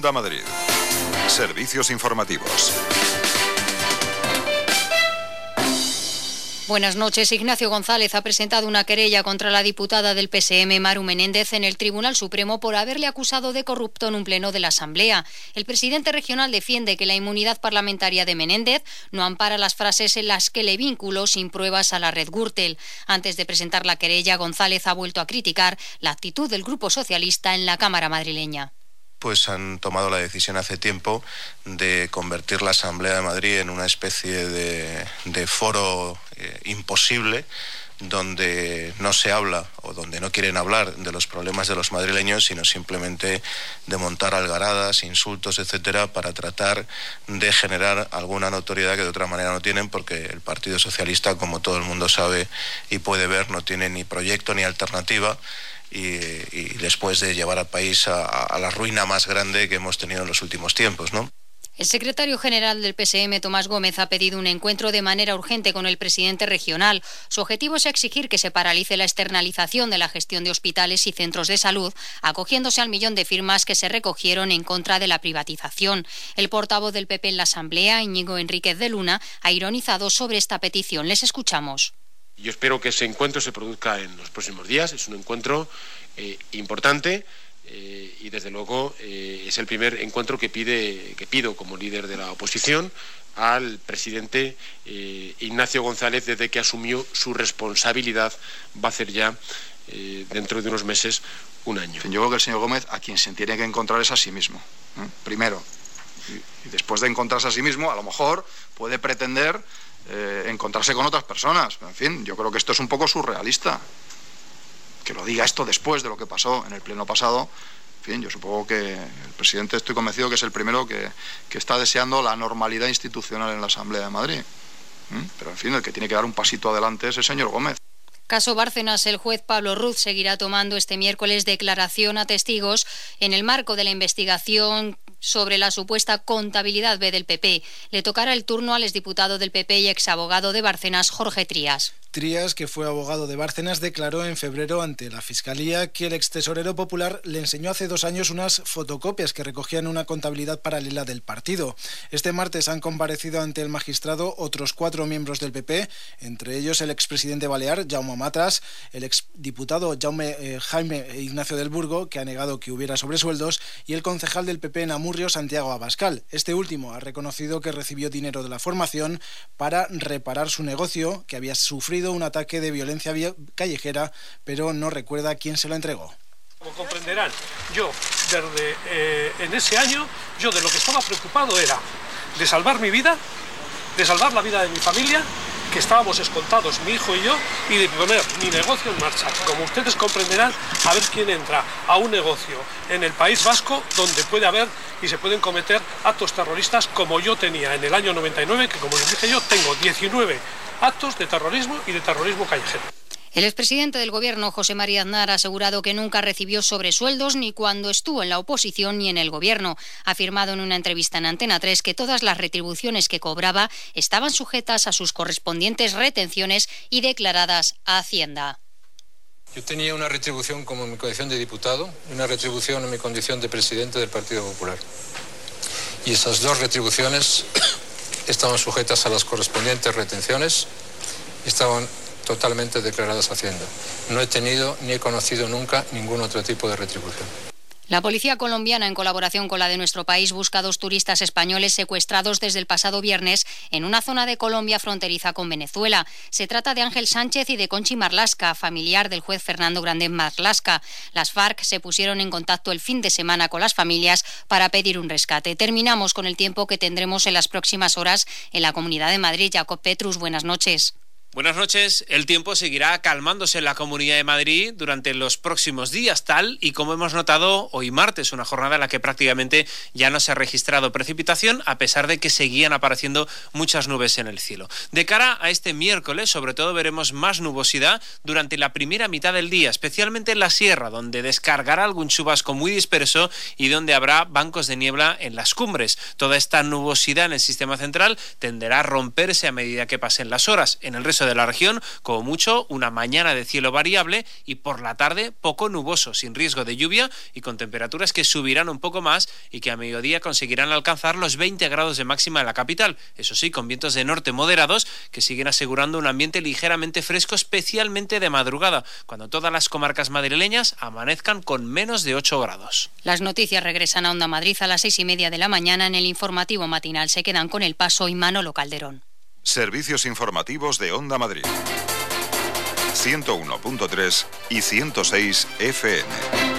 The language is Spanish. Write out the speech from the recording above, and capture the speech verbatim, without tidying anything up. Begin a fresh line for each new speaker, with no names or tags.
Onda Madrid. Servicios informativos.
Buenas noches. Ignacio González ha presentado una querella contra la diputada del P S M, Maru Menéndez, en el Tribunal Supremo por haberle acusado de corrupto en un pleno de la Asamblea. El presidente regional defiende que la inmunidad parlamentaria de Menéndez no ampara las frases en las que le vinculó sin pruebas a la red Gürtel. Antes de presentar la querella, González ha vuelto a criticar la actitud del Grupo Socialista en la Cámara madrileña.
Pues han tomado la decisión hace tiempo de convertir la Asamblea de Madrid en una especie de, de foro eh, imposible, donde no se habla o donde no quieren hablar de los problemas de los madrileños, sino simplemente de montar algaradas, insultos, etcétera, para tratar de generar alguna notoriedad que de otra manera no tienen, porque el Partido Socialista, como todo el mundo sabe y puede ver, no tiene ni proyecto ni alternativa. Y, y después de llevar al país a, a la ruina más grande que hemos tenido en los últimos tiempos, ¿no?
El secretario general del P S M, Tomás Gómez, ha pedido un encuentro de manera urgente con el presidente regional. Su objetivo es exigir que se paralice la externalización de la gestión de hospitales y centros de salud, acogiéndose al millón de firmas que se recogieron en contra de la privatización. El portavoz del P P en la Asamblea, Íñigo Enríquez de Luna, ha ironizado sobre esta petición. Les escuchamos.
Yo espero que ese encuentro se produzca en los próximos días. Es un encuentro eh, importante eh, y desde luego eh, es el primer encuentro que pide que pido como líder de la oposición al presidente eh, Ignacio González desde que asumió su responsabilidad. Va a hacer ya eh, dentro de unos meses un año.
Yo creo que el señor Gómez a quien se tiene que encontrar es a sí mismo, ¿eh? Primero, y, y después de encontrarse a sí mismo, a lo mejor puede pretender Eh, encontrarse con otras personas. En fin, yo creo que esto es un poco surrealista. Que lo diga esto después de lo que pasó en el pleno pasado. En fin, yo supongo que el presidente, estoy convencido que es el primero que, que está deseando la normalidad institucional en la Asamblea de Madrid. ¿Mm? Pero en fin, el que tiene que dar un pasito adelante es el señor Gómez.
Caso Bárcenas, el juez Pablo Ruz seguirá tomando este miércoles declaración a testigos en el marco de la investigación sobre la supuesta contabilidad B del P P. Le tocará el turno al exdiputado del P P y exabogado de Bárcenas, Jorge Trías.
Trías, que fue abogado de Bárcenas, declaró en febrero ante la Fiscalía que el extesorero popular le enseñó hace dos años unas fotocopias que recogían una contabilidad paralela del partido. Este martes han comparecido ante el magistrado otros cuatro miembros del P P, entre ellos el expresidente balear, Jaume Matras, el exdiputado Jaume, eh, Jaime Ignacio del Burgo, que ha negado que hubiera sobresueldos, y el concejal del P P en Amurrio, Santiago Abascal. Este último ha reconocido que recibió dinero de la formación para reparar su negocio, que había sufrido un ataque de violencia callejera, pero no recuerda quién se lo entregó.
Como comprenderán, yo desde eh, en ese año, yo de lo que estaba preocupado era de salvar mi vida, de salvar la vida de mi familia, que estábamos escoltados, mi hijo y yo, y de poner mi negocio en marcha. Como ustedes comprenderán, a ver quién entra a un negocio en el País Vasco donde puede haber y se pueden cometer actos terroristas como yo tenía en el año noventa y nueve, que como les dije yo, tengo diecinueve actos de terrorismo y de terrorismo callejero.
El expresidente del Gobierno, José María Aznar, ha asegurado que nunca recibió sobresueldos ni cuando estuvo en la oposición ni en el Gobierno. Ha afirmado en una entrevista en Antena tres que todas las retribuciones que cobraba estaban sujetas a sus correspondientes retenciones y declaradas a Hacienda.
Yo tenía una retribución como en mi condición de diputado y una retribución en mi condición de presidente del Partido Popular. Y esas dos retribuciones estaban sujetas a las correspondientes retenciones y estaban totalmente declaradas a Hacienda. No he tenido ni he conocido nunca ningún otro tipo de retribución.
La policía colombiana, en colaboración con la de nuestro país, busca a dos turistas españoles secuestrados desde el pasado viernes en una zona de Colombia fronteriza con Venezuela. Se trata de Ángel Sánchez y de Conchi Marlasca, familiar del juez Fernando Grande Marlasca. Las FARC se pusieron en contacto el fin de semana con las familias para pedir un rescate. Terminamos con el tiempo que tendremos en las próximas horas en la Comunidad de Madrid. Jacob Petrus, buenas noches.
Buenas noches. El tiempo seguirá calmándose en la Comunidad de Madrid durante los próximos días, tal y como hemos notado hoy martes, una jornada en la que prácticamente ya no se ha registrado precipitación, a pesar de que seguían apareciendo muchas nubes en el cielo. De cara a este miércoles, sobre todo veremos más nubosidad durante la primera mitad del día, especialmente en la sierra, donde descargará algún chubasco muy disperso y donde habrá bancos de niebla en las cumbres. Toda esta nubosidad en el sistema central tenderá a romperse a medida que pasen las horas. En el resto resto de la región, como mucho una mañana de cielo variable y por la tarde poco nuboso, sin riesgo de lluvia y con temperaturas que subirán un poco más y que a mediodía conseguirán alcanzar los veinte grados de máxima en la capital. Eso sí, con vientos de norte moderados que siguen asegurando un ambiente ligeramente fresco, especialmente de madrugada, cuando todas las comarcas madrileñas amanezcan con menos de ocho grados.
Las noticias regresan a Onda Madrid a las seis y media de la mañana. En el informativo matinal se quedan con El Paso y Manolo Calderón.
Servicios informativos de Onda Madrid. ciento uno punto tres y ciento seis F M.